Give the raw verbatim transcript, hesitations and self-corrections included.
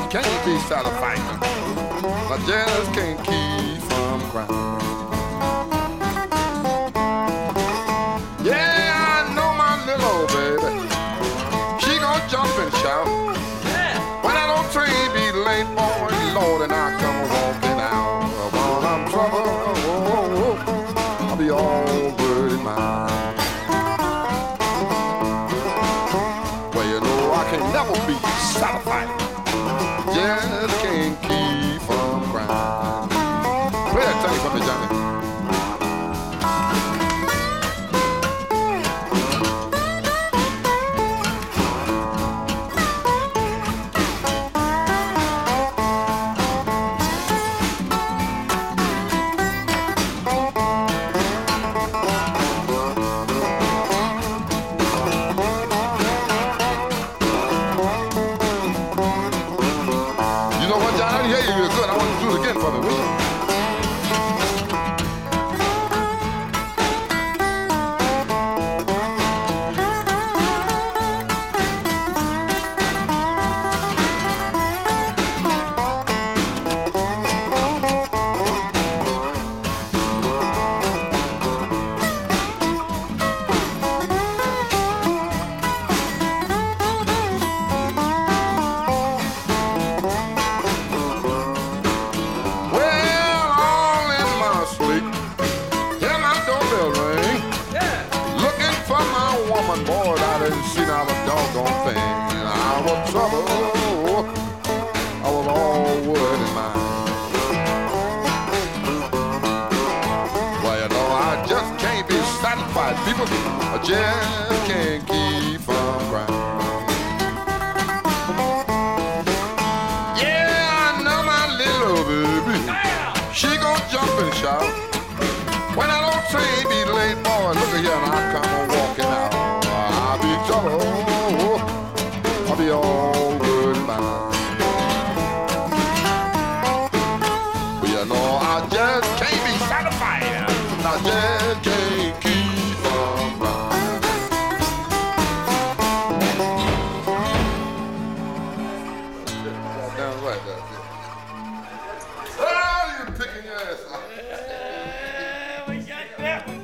can't be satisfied. I just can't keep from crying. Yeah, I know my little old baby. She gon' jump and shout. When I don't train be late, boy, Lord, and I come walking out. While I'm trouble, I'll be all good in mine. Well, you know I can never be satisfied. Just can't keep from crying. Well, tell you something, Johnny. People, I just can't keep from crying. Yeah, I know my little baby. She gon' jump and shout. When I don't say be late, boy, look at here and I come on walking out. I'll be trouble. I'll be all good in mine. But you know I just can't be satisfied. I just can't keep. Yeah, we got that one.